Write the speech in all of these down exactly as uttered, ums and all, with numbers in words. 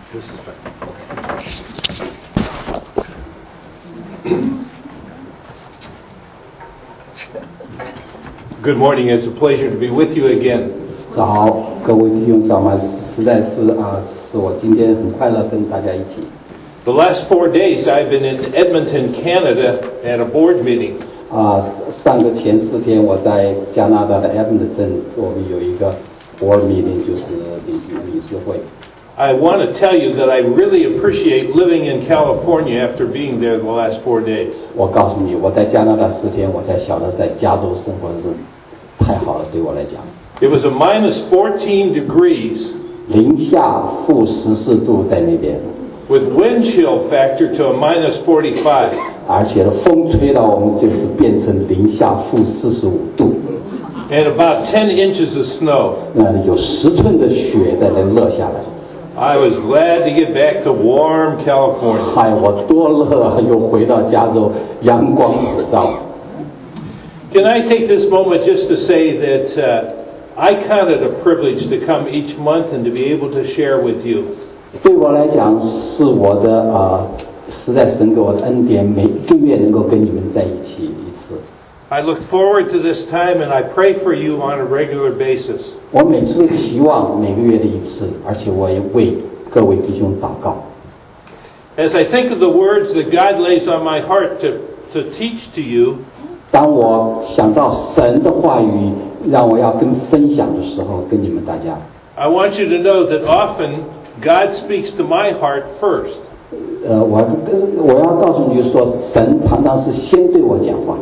This is fine. Good morning. It's a pleasure to be with you again. 早好，各位弟兄姊妹，实在是啊，是我今天很快乐跟大家一起。 The last four days I've been in Edmonton, Canada at a board meeting. 啊，上个前四天我在加拿大的 Edmonton， 我们有一个 board meeting， 就是理理事会。 I want to tell you that I really appreciate living in California after being there the last four days. 我告诉你，我在加拿大四天，我才晓得在加州生活是太好了，对我来讲。 It was a minus fourteen degrees. 零下负十四度在那边。 With wind chill factor to a minus forty-five. 而且呢，风吹到我们就是变成零下负四十五度。 And about ten inches of snow. 那有十寸的雪在那落下来。 I was glad to get back to warm California. 嗨，我多乐，又回到加州，阳光普照。 Can I take this moment just to say that uh, I count it a privilege to come each month and to be able to share with you. 对我来讲，是我的呃，实在神给我的恩典，每个月能够跟你们在一起一次。 I look forward to this time and I pray for you on a regular basis. 我每次都期望每个月的一次，而且我也为各位弟兄祷告。 As I think of the words that God lays on my heart to, to teach to you, 当我想到神的话语让我要跟分享的时候，跟你们大家。 I want you to know that often God speaks to my heart first. 呃，我我要告诉你说，神常常是先对我讲话。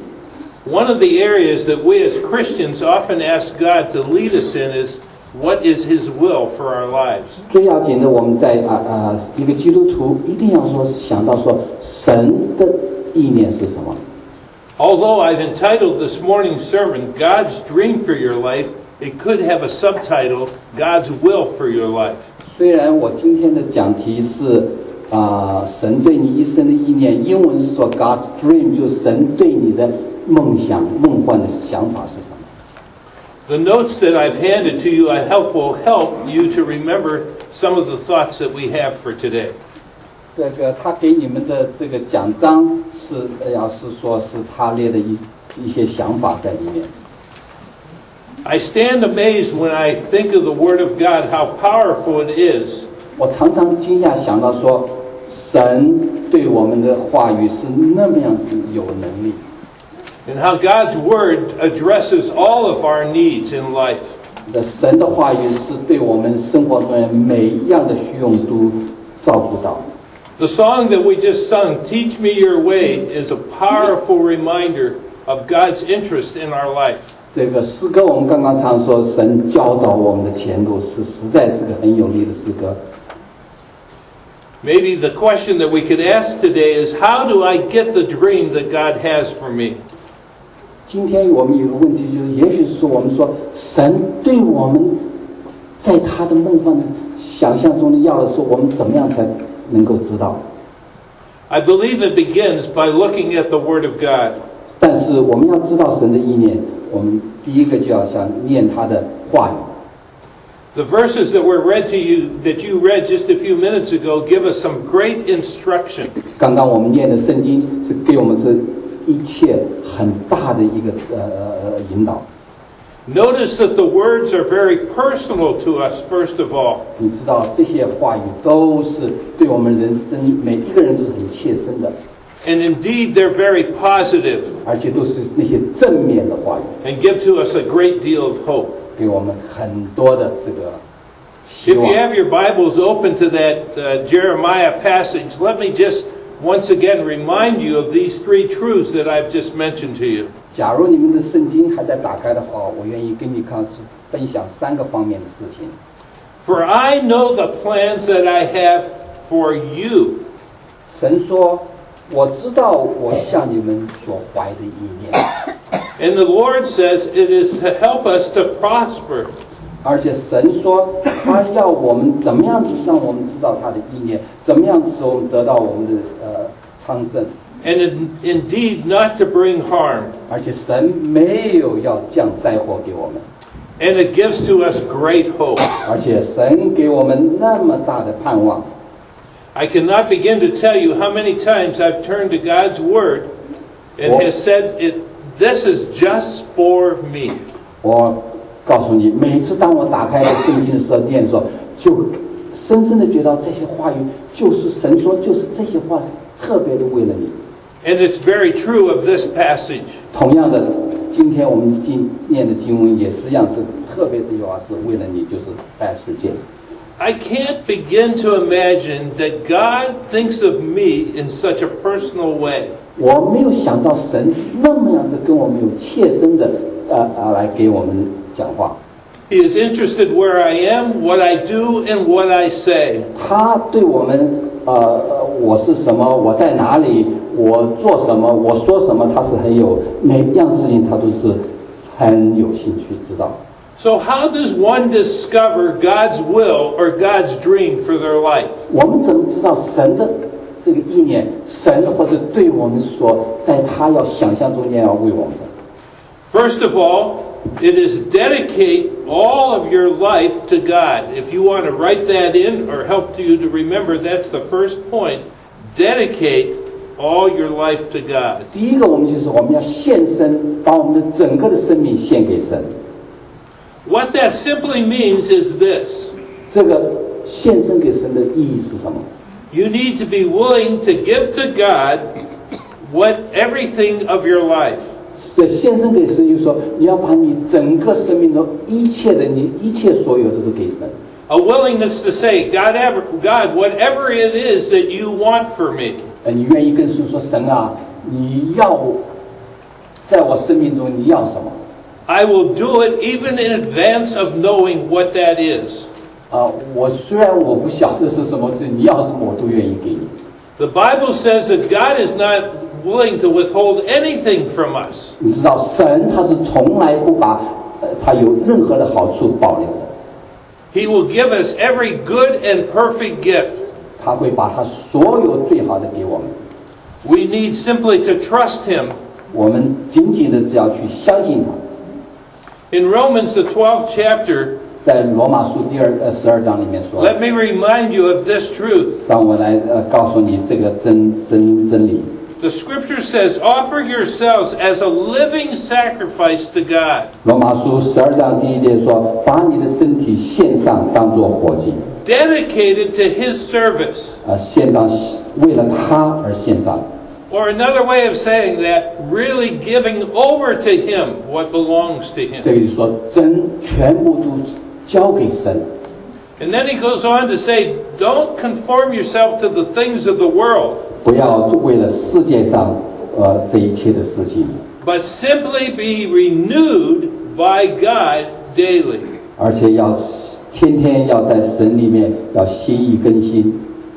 One of the areas that we as Christians often ask God to lead us in is what is His will for our lives. 最要紧的，我们在啊啊一个基督徒一定要说想到说神的意念是什么。 Although I've entitled this morning's sermon God's Dream for Your Life, it could have a subtitle God's Will for Your Life. 虽然我今天的讲题是啊、呃、神对你一生的意念，英文是说 God's Dream， 就是神对你的梦想、梦幻的想法是什么。 The notes that I've handed to you, I hope will help you to remember some of the thoughts that we have for today. 这个他给你们的这个奖章是，要是说是他列的一一些想法在里面。 I stand amazed when I think of the Word of God, how powerful it is. 我常常惊讶想到说，神对我们的话语是那么样子有能力。 And how God's Word addresses all of our needs in life. 神的话语是对我们生活中每一样的需用都照顾到。 The song that we just sung, Teach Me Your Way, is a powerful reminder of God's interest in our life. 这个诗歌我们刚刚唱说，神教导我们的前路，是实在是个很有力的诗歌。 Maybe the question that we could ask today is, how do I get the dream that God has for me? 今天我们有个问题，就是也许是我们说，神对我们在他的梦幻的想象中的要的时候，我们怎么样才能够知道？ I believe it begins by looking at the Word of God. 但是我们要知道神的意念，我们第一个就要想念他的话语。 The verses that were read to you, that you read just a few minutes ago, give us some great instruction. 刚刚我们念的圣经是给我们是一切很大的一个呃引导。 Notice that the words are very personal to us, first of all. 你知道这些话语都是对我们人生每一个人都是很切身的。 And indeed, they're very positive. 而且都是那些正面的话语。 And give to us a great deal of hope. 给我们很多的这个希 If 望。 you have your Bibles open to that uh, Jeremiah passage, let me just once again remind you of these three truths that I've just mentioned to you. 假如你们的圣经还在打开的话，我愿意跟你看分享三个方面的事情。 For I know the plans that I have for you. 神说，我知道我向你们所怀的意念。 And the Lord says it is to help us to prosper. 而且神说，他要我们怎么样子让我们知道他的意念，怎么样子使我们得到我们的呃昌盛。 And in, indeed not to bring harm. 而且神没有要降灾祸给我们。 And it gives to us great hope. 而且神给我们那么大的盼望。 I cannot begin to tell you how many times I've turned to God's Word and has said, "It, this is just for me." 我告诉你，每次当我打开圣经的时候，念的时候，就深深的觉得这些话语就是神说，就是这些话是特别的为了你。 And it's very true of this passage. 同样的，今天我们今念的经文也是一样，是特别这句话是为了你，就是 Pastor James。 I can't begin to imagine that God thinks of me in such a personal way. 我没有想到神是那么样子跟我们有切身的呃呃来给我们讲话。 He is interested where I am, what I do, and what I say. 他对我们呃呃我是什么，我在哪里，我做什么，我说什么，他是很有每样事情他都是很有兴趣知道。 So how does one discover God's will or God's dream for their life? 我们怎么知道神的这个意念，神或者对我们说，在他要想象中间要为我们的。 First of all, it is dedicate all of your life to God. If you want to write that in or help you to remember, that's the first point. Dedicate all your life to God. 第一个，我们就是我们要献身，把我们的整个的生命献给神。 What that simply means is this. 这个献身给神的意义是什么？ You need to be willing to give to God what everything of your life. 这献身给神，就是说你要把你整个生命中一切的，你一切所有的都给神。 A willingness to say, God, ever, God, whatever it is that you want for me. 呃，你愿意跟神说，神啊，你要在我生命中你要什么？ I will do it even in advance of knowing what that is. 啊、呃，我虽然我不晓得是什么，这你要什么我都愿意给你。 The Bible says that God is not willing to withhold anything from us. 你知道，神他是从来不把呃他有任何的好处保留的。 He will give us every good and perfect gift. 他会把他所有最好的给我们。 We need simply to trust Him. 我们紧紧的只要去相信他。 In Romans, the twelfth chapter, 在罗马书第二呃十二章里面说， let me remind you of this truth. 让我来呃告诉你这个真真真理。 The Scripture says, offer yourselves as a living sacrifice to God. 罗马书十二章第一节说，把你的身体献上，当作活祭， Dedicated to His service. 啊、呃，献上为了他而献上。 Or another way of saying that, really giving over to Him what belongs to 这 Him. 个就是说，真全部都交给神。 And then he goes on to say, don't conform yourself to the things of the world, 不要为了世界上呃这一切的事情， but simply be renewed by God daily. 而且要天天要在神里面要心意更新。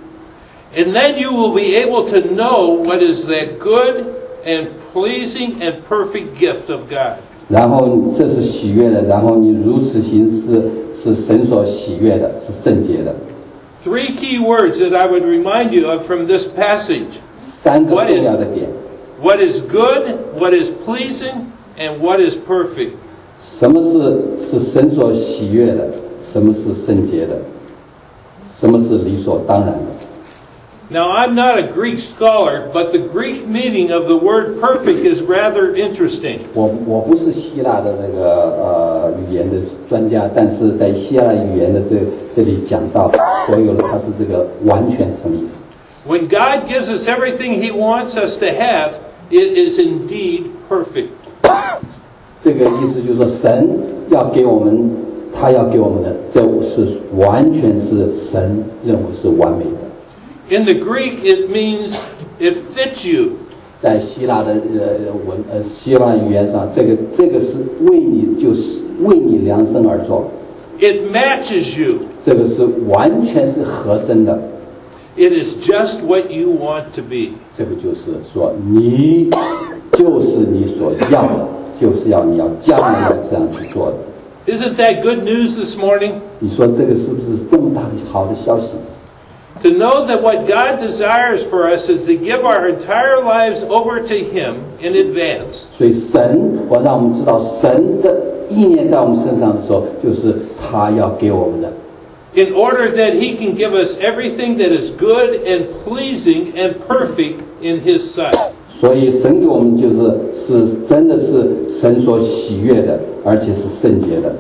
And then you will be able to know what is that good and pleasing and perfect gift of God. 然后这是喜悦的，然后你如此行是是神所喜悦的，是圣洁的。 Three key words that I would remind you of from this passage. 三个重要的点， What is good, what is pleasing, and what is perfect. 什么是是神所喜悦的，什么是圣洁的，什么是理所当然的。 Now, I'm not a Greek scholar, but the Greek meaning of the word perfect is rather interesting. 我我不是希腊的这个呃语言的专家，但是在希腊语言的这这里讲到所有的，它是这个完全是什么意思？ When God gives us everything He wants us to have, it is indeed perfect. 这个意思就是说，神要给我们，他要给我们的，这是完全是神认为是完美的。 In the Greek, it means it fits you. 在希腊的呃文呃希腊语言上，这个这个是为你就是为你量身而做， It matches you. 这个是完全是合身的。 It is just what you want to be. 这个就是说，你就是你所要的，就是要你要将来要这样去做的。 Isn't that good news this morning? 你说这个是不是这么大的好的消息？ To know that what God desires for us is to give our entire lives over to Him in advance. 所以神，我让我们知道神的意念在我们身上的时候，就是他要给我们的。 In order that He can give us everything that is good and pleasing and perfect in His sight. 所以神给我们就是是真的是神所喜悦的，而且是圣洁的。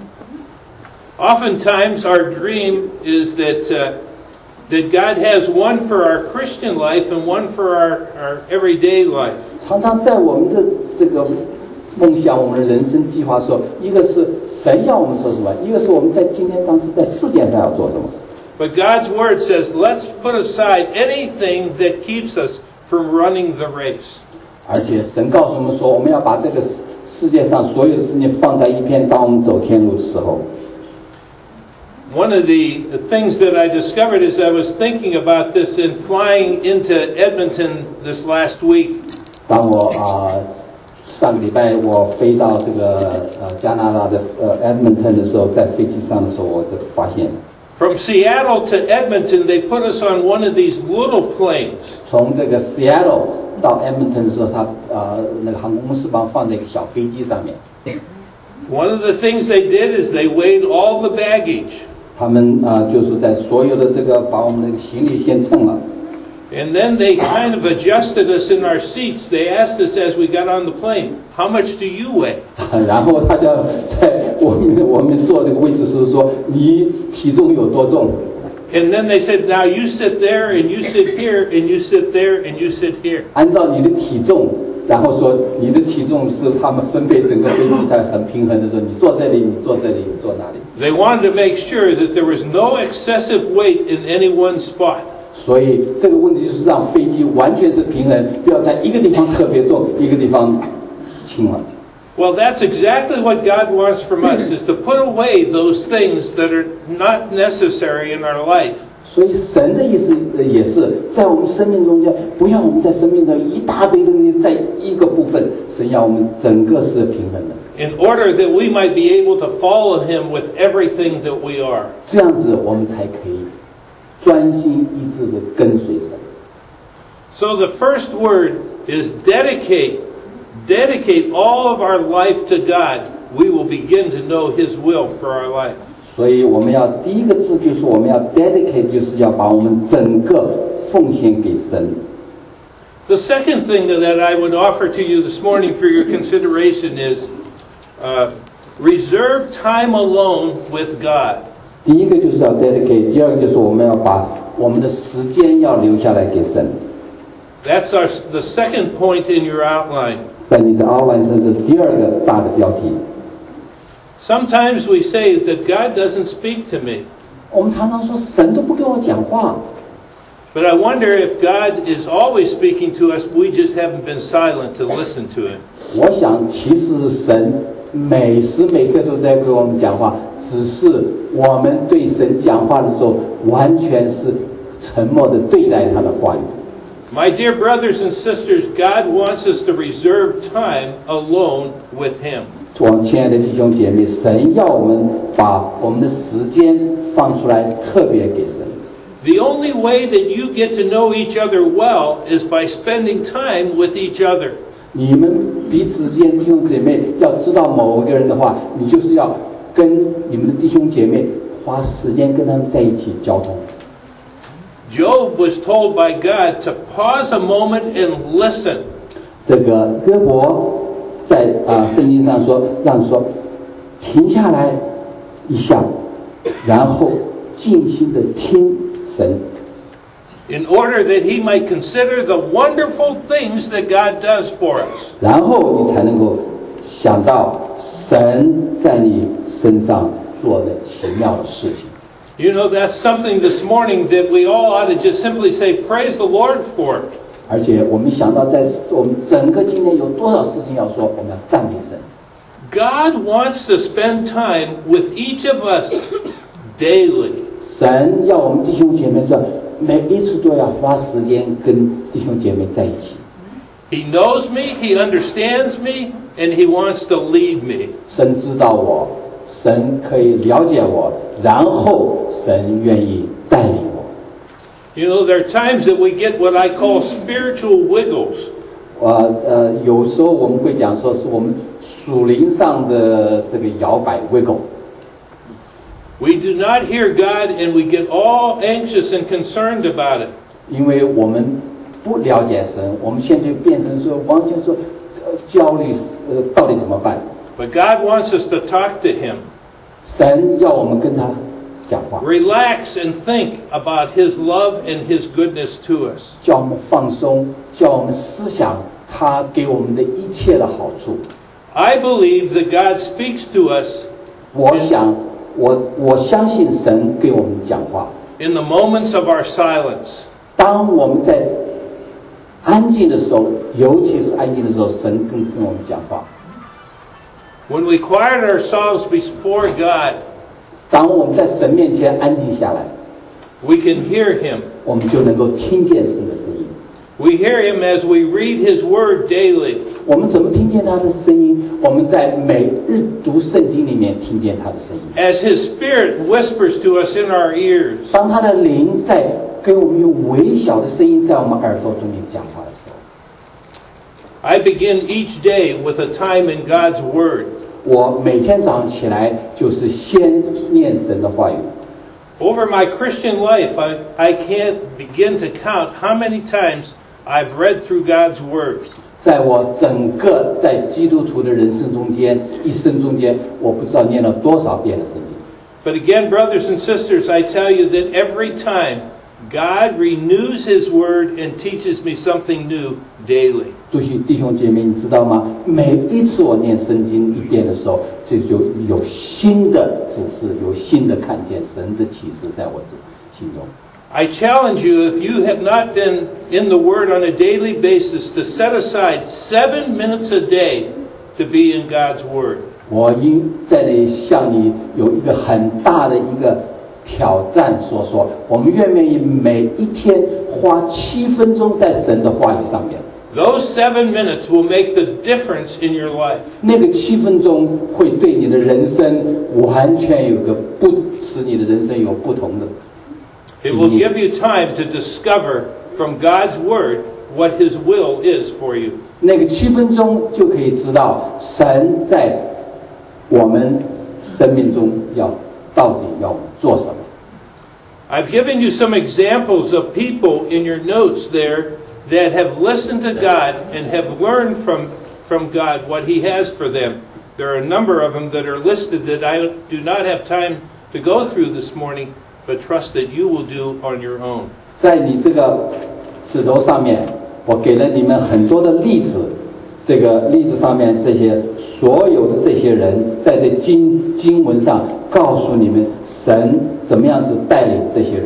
Oftentimes our dream is that uh, that God has one for our Christian life and one for our, our everyday life. 常常在我们的这个梦想，我们的人生计划说，一个是神要我们做什么，一个是我们在今天当时在世界上要做什么。 But God's word says, let's put aside anything that keeps us from running the race. 而且神告诉我们说，我们要把这个世界上所有的事情放在一边，当我们走天路的时候。 One of the things that I discovered as I was thinking about this in flying into Edmonton this last week. 当我啊、呃、上个礼拜我飞到这个呃加拿大的呃 Edmonton 的时候，在飞机上的时候，我就发现。 From Seattle to Edmonton, they put us on one of these little planes. 从这个 Seattle 到 Edmonton 的时候，他呃那个航空公司把我放在一个小飞机上面。 One of the things they did is they weighed all the baggage. 他们啊、呃、就是在所有的这个把我们那个行李先称了。 And then they kind of adjusted us in our seats. They asked us as we got on the plane, "How much do you weigh?" 然后他就在我们我们坐这个位置时候说，你体重有多重？ And then they said, "Now you sit there, and you sit here, and you sit there, and you sit here." 按照你的体重，然后说你的体重是他们分配整个飞机在很平衡的时候，你坐这里，你坐这里，你坐哪里？ They wanted to make sure that there was no excessive weight in any one spot. 所以这个问题就是让飞机完全是平衡，不要在一个地方特别重，一个地方轻了。 Well, that's exactly what God wants from us, is to put away those things that are not necessary in our life. 所以神的意思也是在我们生命中间，不要我们在生命中一大堆东西在一个部分，神要我们整个是平衡的。 In order that we might be able to follow Him with everything that we are. 这样子我们才可以专心一致的跟随神。 So the first word is dedicate. Dedicate all of our life to God. We will begin to know His will for our life. 所以我们要第一个字就是我们要 dedicate， 就是要把我们整个奉献给神。 The second thing that I would offer to you this morning for your consideration is uh, reserve time alone with God. 第一个就是要 dedicate， 第二个就是我们要把我们的时间要留下来给神。 That's our the second point in your outline. 在你的 outline 上是第二个大的标题。 Sometimes we say that God doesn't speak to me. 我们常常说神都不跟我讲话。 But I wonder if God is always speaking to us, we just haven't been silent to listen to Him. 我想其实神每时每刻都在跟我们讲话，只是我们对神讲话的时候，完全是沉默的对待他的话语。 My dear brothers and sisters, God wants us to reserve time alone with Him. 我亲爱的弟兄姐妹，神要我们把我们的时间放出来，特别给神。 The only way that you get to know each other well is by spending time with each other. 你们彼此之间弟兄姐妹要知道某一个人的话，你就是要跟你们的弟兄姐妹花时间跟他们在一起交通。 Job was told by God to pause a moment and listen. 这个约伯在啊、呃、圣经上说，让说停下来一下，然后静心的听神。 In order that he might consider the wonderful things that God does for us. 然后你才能够想到神在你身上做的奇妙的事情。 You know, that's something this morning that we all ought to just simply say, praise the Lord for. 而且我们想到在我们整个今天有多少事情要说，我们要赞美神。 God wants to spend time with each of us daily. 神要我们弟兄姐妹说，每一次都要花时间跟弟兄姐妹在一起。 He knows me, He understands me, and He wants to lead me. 神知道我，神可以了解我，然后神愿意带领我。 You know, there are times that we get what I call spiritual wiggles. 呃呃，有时候我们会讲说是我们属灵上的这个摇摆 wiggle。 We do not hear God and we get all anxious and concerned about it. 因为我们不了解神，我们现在就变成说完全说呃焦虑，呃到底怎么办？ But God wants us to talk to Him. 神要我们跟他讲话， Relax and think about His love and His goodness to us. 叫我们放松，叫我们思想他给我们的一切的好处。 I believe that God speaks to us 我想，我我相信神给我们讲话。 in the moments of our silence. 当我们在安静的时候，尤其是安静的时候，神跟跟我们讲话。 When we quiet ourselves before God, 当我们在神面前安静下来， we can hear Him. 我们就能够听见神的声音。 We hear Him as we read His Word daily. 我们怎么听见他的声音？我们在每日读圣经里面听见他的声音。 As His Spirit whispers to us in our ears. 当他的灵在跟我们用微小的声音在我们耳朵中间讲话的时候， I begin each day with a time in God's Word. 我每天早上起来就是先念神的话语。 Over my Christian life, I, I can't begin to count how many times I've read through God's Word. 在我整个在基督徒的人生中间，一生中间，我不知道念了多少遍的圣经。 But again, brothers and sisters, I tell you that every time God renews His Word and teaches me something new daily. 弟兄弟兄姐妹，你知道吗？每一次我念圣经一遍的时候，这就有新的指示，有新的看见神的启示在我心中。 I challenge you, if you have not been in the Word on a daily basis, to set aside seven minutes a day to be in God's Word. 我应在这里向你有一个很大的一个挑战，说说我们愿不愿意每一天花七分钟在神的话语上面？ Those seven minutes will make the difference in your life. 那个七分钟会对你的人生完全有个不使你的人生有不同的。 It will give you time to discover from God's Word what His will is for you. 那个七分钟就可以知道神在我们生命中要到底要做什么。 I've given you some examples of people in your notes there that have listened to God and have learned from, from God what He has for them. There are a number of them that are listed that I do not have time to go through this morning, but trust that you will do on your own. 在你这个纸头上面，我给了你们很多的例子。这个例子上面，这些所有的这些人，在这经经文上告诉你们，神怎么样子带领这些人。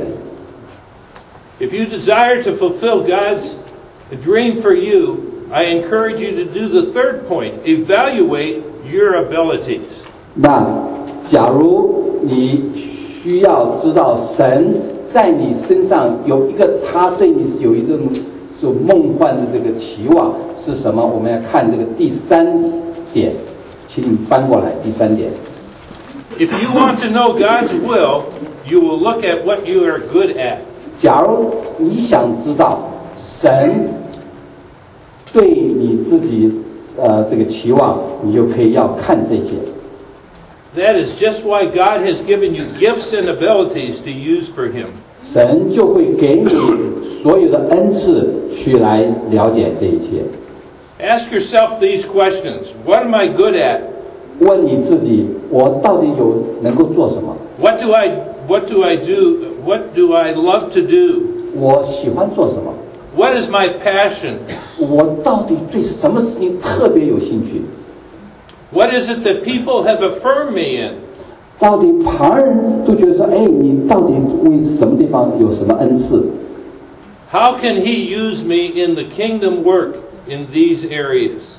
If you desire to fulfill God's dream for you, I encourage you to do the third point: evaluate your abilities. 那假如你需要知道神在你身上有一个，他对你是有一种所梦幻的这个期望是什么？我们要看这个第三点，请你翻过来，第三点。 If you want to know God's will, you will look at what you are good at. 假如你想知道神对你自己呃这个期望，你就可以要看这些。 That is just why God has given you gifts and abilities to use for Him. 神就会给你所有的恩赐去来了解这一切。 Ask yourself these questions. What am I good at? 问你自己，我到底有能够做什么？ What do I what do I do? What do I love to do? 我喜欢做什么？ What is my passion? 我到底对什么事情特别有兴趣？ What is it that people have affirmed me in? 到底旁人都觉得说，哎，你到底为什么地方有什么恩赐？ How can He use me in the kingdom work in these areas?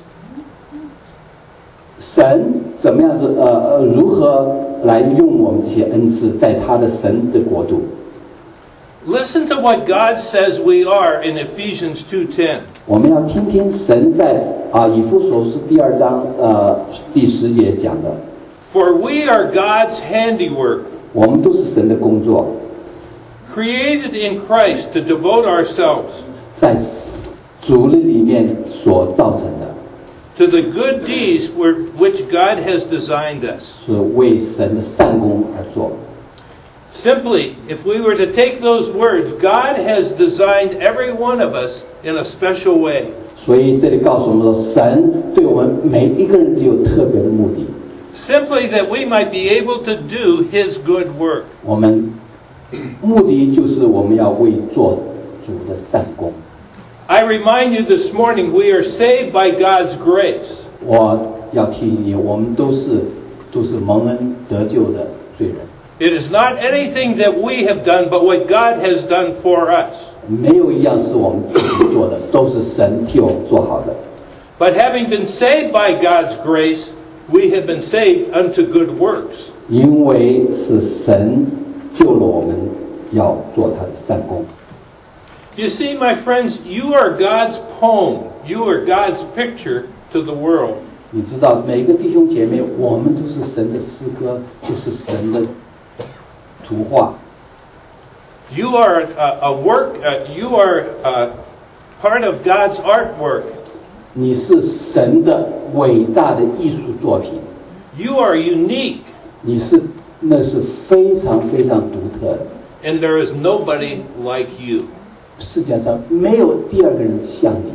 神怎么样子？呃呃，如何来用我们这些恩赐，在他的神的国度？ Listen to what God says we are in Ephesians two ten. 我们要听听神在啊以弗所书第二章呃第十节讲的。 For we are God's handiwork, 我们都是神的工作， created in Christ to devote ourselves 在主里面所造成的， to the good deeds for which God has designed us. 是为神的善功而做。 Simply, if we were to take those words, God has designed every one of us in a special way. 所以这里告诉我们说，神对我们每一个人都有特别的目的。 Simply that we might be able to do His good work. 我们目的就是我们要为做主的善功。 I remind you this morning, we are saved by God's grace. 我要提醒你，我们都是都是蒙恩得救的罪人。 It is not anything that we have done, but what God has done for us. 没有一样是我们自己做的，都是神替我们做好的。 But having been saved by God's grace, we have been saved unto good works. 因为是神救了我们，要做他的善功。 You see, my friends, you are God's poem. You are God's picture to the world. 你知道，每个弟兄姐妹，我们都是神的诗歌，就是神的图画。 You are a, a work, uh, you are uh, part of God's artwork. 你是神的伟大的艺术作品， You are unique, 你是那是非常非常独特的。 and there is nobody like you. 世界上没有第二个人像你。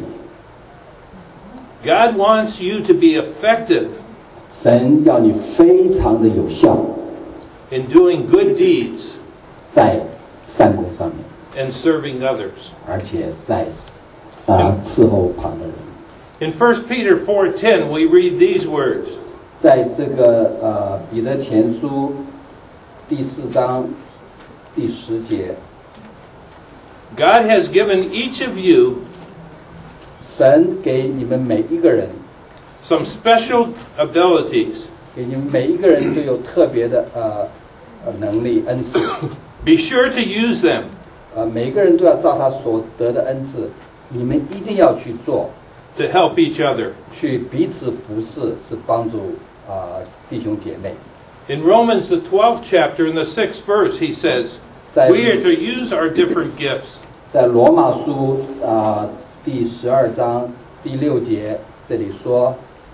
God wants you to be effective 神要你非常的有效， in doing good deeds 在善功上面， and serving others. 而且在啊、伺候旁的人。 In First Peter four ten, we read these words. 在这个呃彼得前书第四章第十节， God has given each of you 神给你们每一个人， some special abilities. 给你们每一个人都有特别的呃呃能力恩赐， Be sure to use them. 呃每一个人都要照他所得的恩赐，你们一定要去做， To help each other. 去彼此服侍，是帮助啊、弟兄姐妹。 In Romans, the twelfth chapter, in the sixth verse, he says, we are to use our different gifts. 在罗马书啊、第十二章第六节这里说，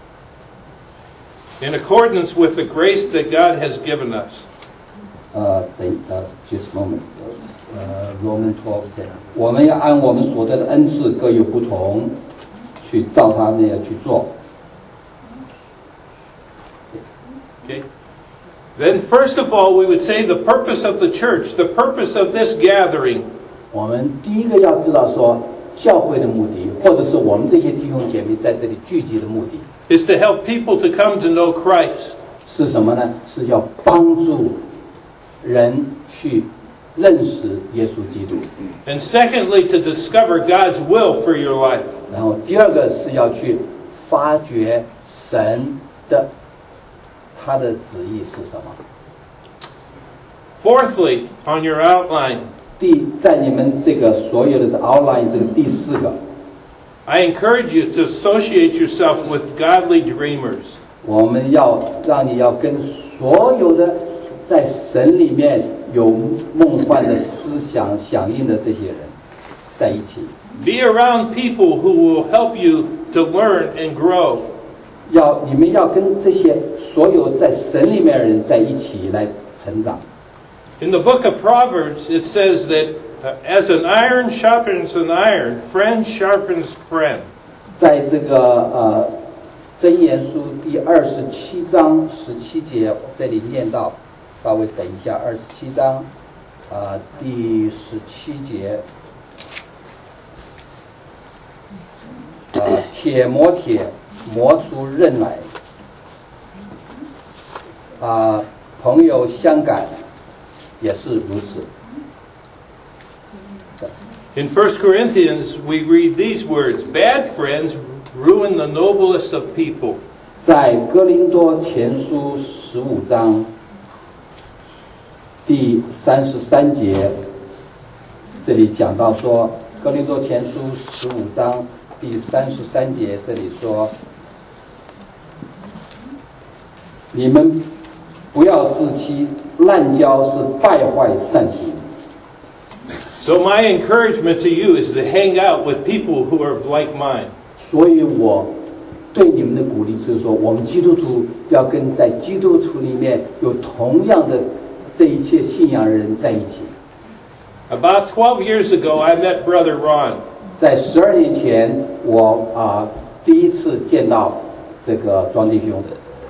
In accordance with the grace that God has given us. 呃，等呃，just a moment，呃，Roman twelve 我们要按我们所得的恩赐各有不同，去照他那样去做。 Okay? Then first of all, we would say the purpose of the church, the purpose of this gathering, 我们第一个要知道说，教会的目的，或者是我们这些弟兄姐妹在这里聚集的目的， is to help people to come to know Christ. 是什么呢？是要帮助人去认识耶稣基督。 And secondly, to discover God's will for your life. 然后第二个是要去发掘神的他的旨意是什么。 Fourthly, on your outline, 第在你们这个所有的 outline 这个第四个， I encourage you to associate yourself with godly dreamers. 我们要让你要跟所有的在神里面有梦幻的思想响应的这些人在一起。 Be around people who will help you to learn and grow. 要你们要跟这些所有在神里面的人在一起来成长。 In the book of Proverbs, it says that uh, as an iron sharpens an iron, friend sharpens friend. 在这个呃箴言书第二十七章十七节，这里念到，稍微等一下，二十七章啊、呃、第十七节，呃铁磨铁，磨出刃来，啊、朋友相感也是如此。 In First Corinthians, we read these words, bad friends ruin the noblest of people. 在哥林多前书十五章第三十三节，这里讲到说，哥林多前书十五章第三十三节，这里说，你们不要自欺，滥交是败坏善行。 So my encouragement to you is to hang out with people who are of like mind. 所以我对你们的鼓励就是说，我们基督徒要跟在基督徒里面有同样的这一切信仰的人在一起。 About twelve years ago, I met Brother Ron. 在十二年前，我啊、呃、第一次见到这个庄弟兄。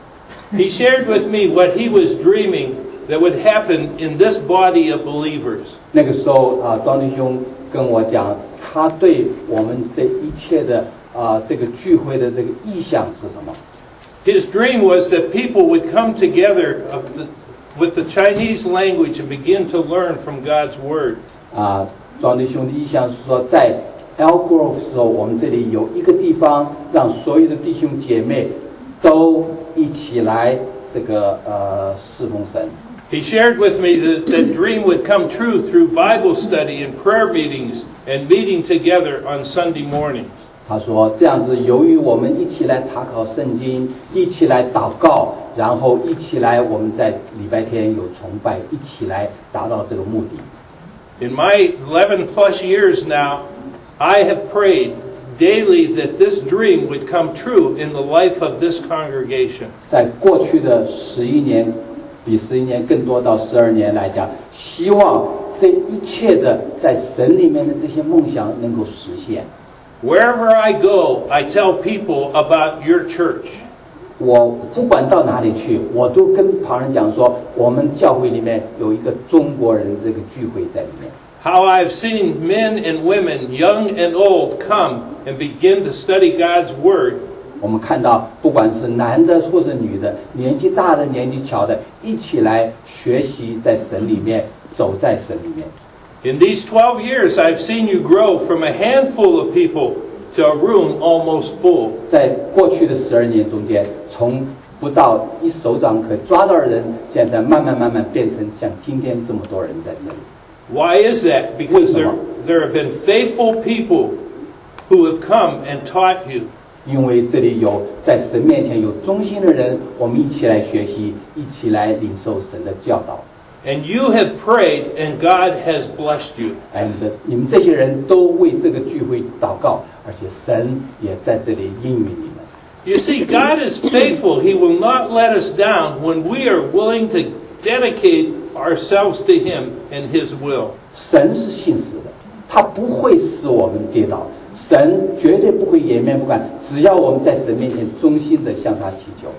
He shared with me what he was dreaming that would happen in this body of believers. 那个时候啊、呃，庄弟兄跟我讲，他对我们这一切的啊、呃、这个聚会的这个意向是什么？ His dream was that people would come together of the, with the Chinese language and begin to learn from God's Word. 啊，庄弟兄的意向是说，在 Elk Grove 时候，我们这里有一个地方，让所有的弟兄姐妹都一起来这个呃侍奉神。 He shared with me that that dream would come true through Bible study and prayer meetings and meeting together on Sunday mornings. 他说这样子，由于我们一起来查考圣经，一起来祷告，然后一起来我们在礼拜天有崇拜，一起来达到这个目的。 In my eleven plus years now, I have prayed daily that this dream would come true in the life of this congregation. 在过去的十一年，比十一年更多到十二年来讲，希望这一切的在神里面的这些梦想能够实现。 Wherever I go, I tell people about your church. 我不管到哪里去，我都跟旁人讲说，我们教会里面有一个中国人这个聚会在里面。 How I've seen men and women, young and old, come and begin to study God's Word. 我们看到，不管是男的或是女的，年纪大的、年纪小的，一起来学习在神里面，走在神里面。 In these twelve years, I've seen you grow from a handful of people to a room almost full. 在过去的十二年中间，从不到一手掌可抓到的人，现在慢慢慢慢变成像今天这么多人在这里。 Why is that? Because there, there have been faithful people who have come and taught you. 因为这里有在神面前有忠心的人，我们一起来学习，一起来领受神的教导。 And you have prayed, and God has blessed you. And 你们这些人都为这个聚会祷告，而且神也在这里应允你们。 You see, God is faithful. He will not let us down when we are willing to dedicate ourselves to Him and His will. 神是信实的，他不会使我们跌倒，神绝对不会掩面不看，只要我们在神面前忠心的向他祈求。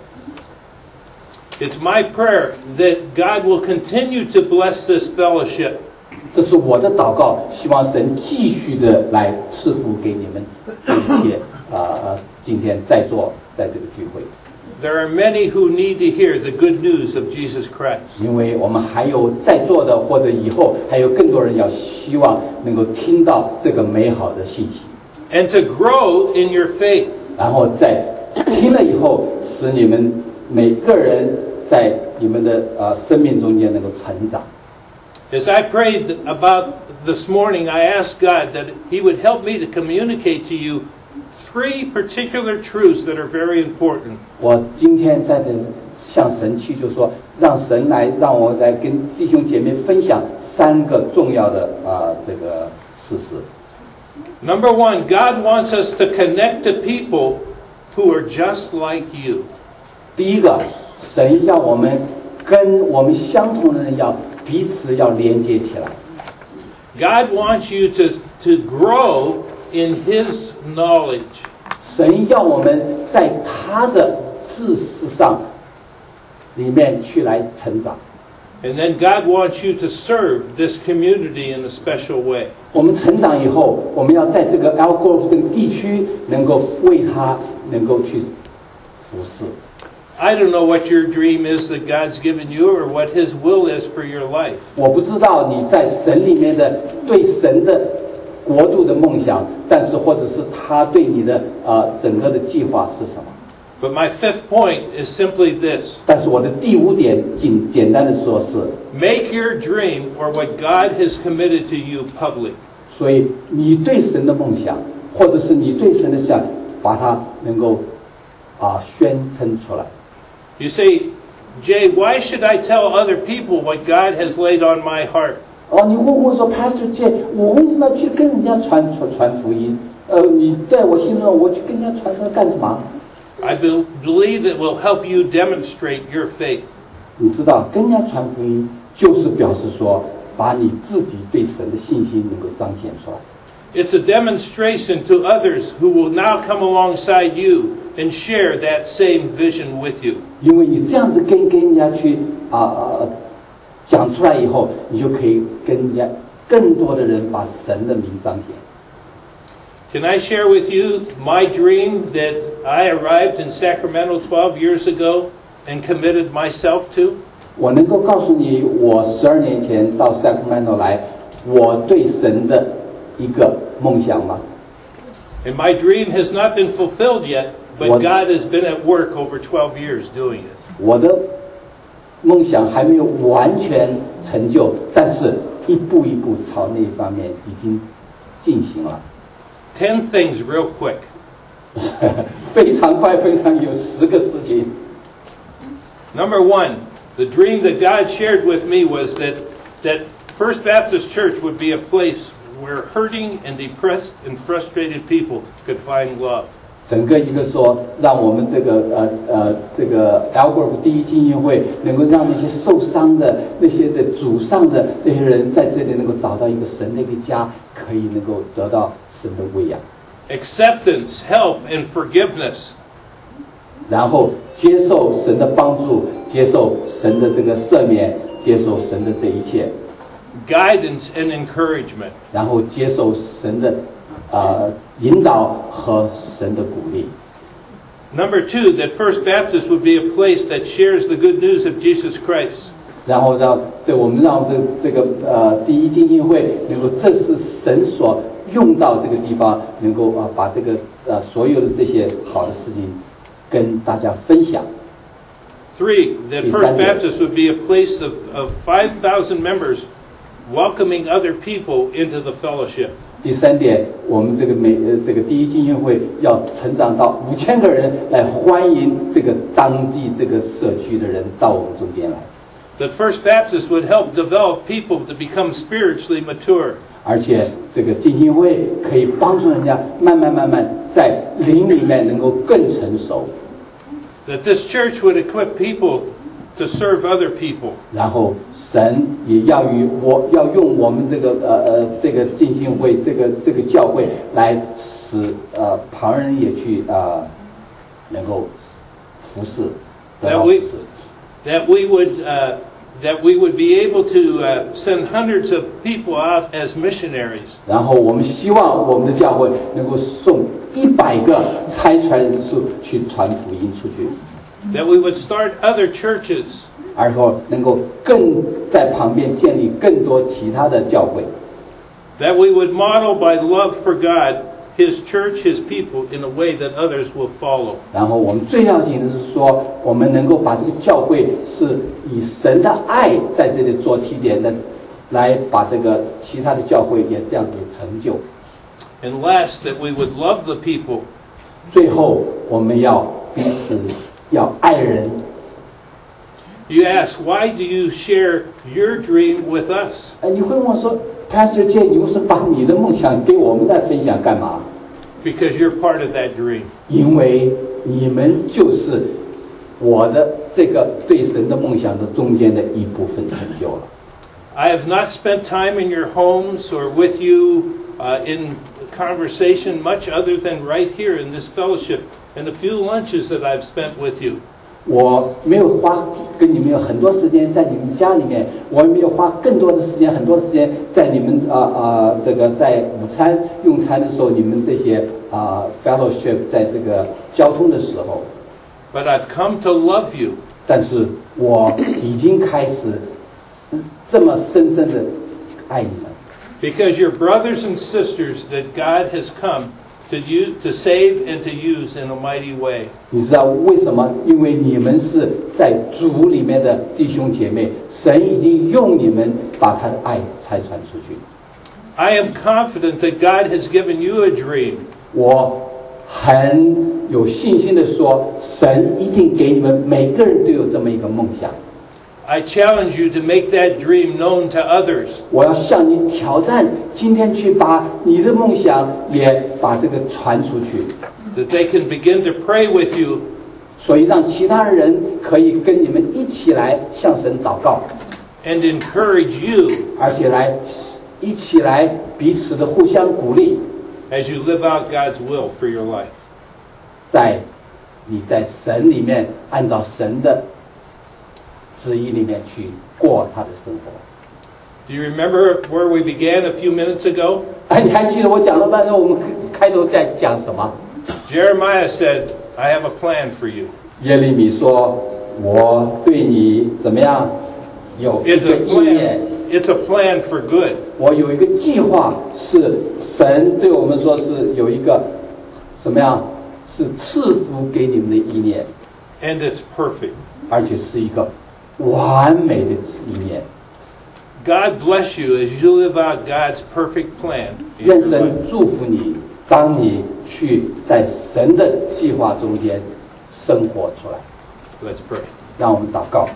It's my prayer that God will continue to bless this fellowship. 这是我的祷告，希望神继续的来赐福给你们一切啊、呃、今天在座在这个聚会。 There are many who need to hear the good news of Jesus Christ. 因为我们还有在座的，或者以后还有更多人要希望能够听到这个美好的信息。 And to grow in your faith. 然后在听了以后，使你们每个人在你们的呃生命中间能够成长。 As I prayed about this morning, I asked God that He would help me to communicate to you three particular truths that are very important. 我今天在这向神祈求说，让神来让我来跟弟兄姐妹分享三个重要的啊、呃、这个事实。 Number one, God wants us to connect to people who are just like you. 第一个，神要我们跟我们相同的人要彼此要连接起来。 God wants you to, to grow in His knowledge. 神要我们在他的知识上里面去来成长。 And then God wants you to serve this community in a special way. 我们成长以后，我们要在这个 Elk Grove 这个地区能够为他能够去服侍。 I don't know what your dream is that God's given you or what His will is for your life. 我不知道你在神里面的对神的国度的梦想，但是或者是他对你的呃整个的计划是什么？ But my fifth point is simply this. 但是我的第五点简简单的说是， Make your dream or what God has committed to you public. 所以你对神的梦想，或者是你对神的想，把它能够啊宣称出来。 You say, Jay, why should I tell other people what God has laid on my heart? 哦，你会问说 ，Pastor J， 我为什么要去跟人家传传传福音？ 呃，你在我心中，我去跟人家传这干什么？ I be- believe it will help you demonstrate your faith. 你知道，跟人家传福音就是表示说，把你自己对神的信心能够彰显出来。 It's a demonstration to others who will now come alongside you and share that same vision with you. 因为你这样子跟跟人家去啊啊、呃、讲出来以后，你就可以跟人家更多的人把神的名彰显。 Can I share with you my dream that I arrived in Sacramento twelve years ago and committed myself to? 我能够告诉你，我十二年前到 Sacramento 来，我对神的一个梦想吗？ And my dream has not been fulfilled yet, but What? God has been at work over twelve years doing it. 我的梦想还没有完全成就，但是一步一步朝那一方面已经进行了。 Ten things real quick. 非常快，非常有十个事情。 Number one, the dream that God shared with me was that, that First Baptist Church would be a place where hurting and depressed and frustrated people could find love. 整个一个说，让我们这个呃呃这个 Algrove 第一浸信会能够让那些受伤的、那些的主上的那些人在这里能够找到一个神的一个家，可以能够得到神的喂养， Acceptance, help, and forgiveness. 然后接受神的帮助，接受神的这个赦免，接受神的这一切， Guidance and encouragement. 然后接受神的呃引导和神的鼓励。 Number two, that First Baptist would be a place that shares the good news of Jesus Christ. 然后让这我们让这这个呃第一浸信会能够，这是神所用到这个地方，能够啊把这个呃所有的这些好的事情跟大家分享。 Three, that First Baptist would be a place of, of five thousand members welcoming other people into the fellowship. 第三点，我们这个每呃这个第一浸信会要成长到五千个人来欢迎这个当地这个社区的人到我们中间来。 That First Baptist would help develop people to become spiritually mature. 而且这个浸信会可以帮助人家慢慢慢慢在灵里面能够更成熟。 That this church would equip people to serve other people. 然后神也要与我要用我们这个呃呃这个浸信会这个这个教会来使呃旁人也去啊、呃、能够服侍。 That we that we would uh, that we would be able to uh, send hundreds of people out as missionaries. 然后我们希望我们的教会能够送一百个差传人数去传福音出去。 That we would start other churches. 然后能够更在旁边建立更多其他的教会。 That we would model by love for God, His church, His people in a way that others will follow. 然后我们最要紧的是说，我们能够把这个教会是以神的爱在这里做起点的，来把这个其他的教会也这样子成就。 And last, that we would love the people. 最后，我们要彼此要爱人。 You ask, why do you share your dream with us? 哎，你会问我说 ，Pastor J， 你不是把你的梦想给我们在分享干嘛？ Because you're part of that dream. 因为你们就是我的这个对神的梦想的中间的一部分成就了。 I have not spent time in your homes or with you uh, in conversation much other than right here in this fellowship and a few lunches that I've spent with you. 我没有花跟你们有很多时间在你们家里面，我也没有花更多的时间、很多的时间在你们啊啊、呃呃、这个在午餐用餐的时候，你们这些啊、呃、fellowship 在这个交通的时候。 But I've come to love you. 但是我已经开始这么深深的爱你们。 Because you're brothers and sisters that God has come to use, to save and to use in a mighty way. 你知道为什么？因为你们是在主里面的弟兄姐妹，神已经用你们把他的爱拆传出去。 I am confident that God has given you a dream. 我很有信心的说，神一定给你们每个人都有这么一个梦想。 I challenge you to make that dream known to others. 我要向你挑战，今天去把你的梦想也把这个传出去， That they can begin to pray with you. 所以让其他人可以跟你们一起来向神祷告， And encourage you 而且来一起来彼此的互相鼓励， as you live out God's will for your life. 在你在神里面按照神的旨意里面去过他的生活。 Do you remember where we began a few minutes ago? 哎，你还记得我讲了半天，我们开头在讲什么？ Jeremiah said, I have a plan for you. 耶利米说：“我对你怎么样？有一 It's 个 a 意念， plan. It's a plan for good. 我有一个计划，是神对我们说是有一个什么样？是赐福给你们的意念， And it's perfect. 而且是一个完美的意念。 God bless you as you live out God's perfect plan in 愿 your 神 life. 祝福你，当你去在神的计划中间生活出来。 Let's pray. 让我们祷告。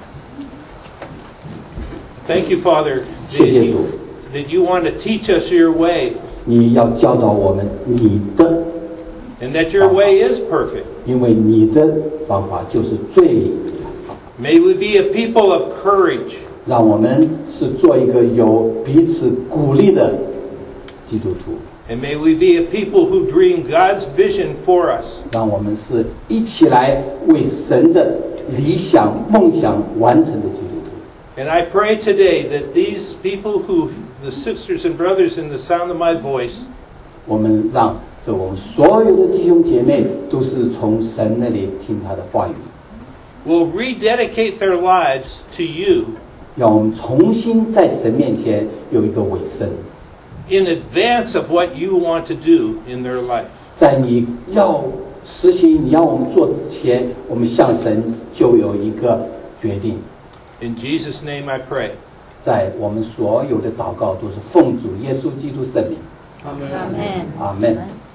Thank you, Father, 谢 that 谢 you, 主， that you want to teach us your way, 你要教导我们你的， and that your way is perfect. 因为你的方法就是最好。 May we be a people of courage, 让我们是做一个有彼此鼓励的基督徒， and may we be a people who dream God's vision for us. 让我们是一起来为神的理想梦想完成的基督徒。 And I pray today that these people who, the sisters and brothers in the sound of my voice, 我们让这我们所有的弟兄姐妹都是从神那里听他的话语， will rededicate their lives to you 让我们重新在神面前有一个委身， in advance of what you want to do in their life. 在你要实行你要我们做之前，我们向神就有一个决定。 In Jesus' name I pray. 在我们所有的祷告都是奉主耶稣基督圣名， Amen. 阿门。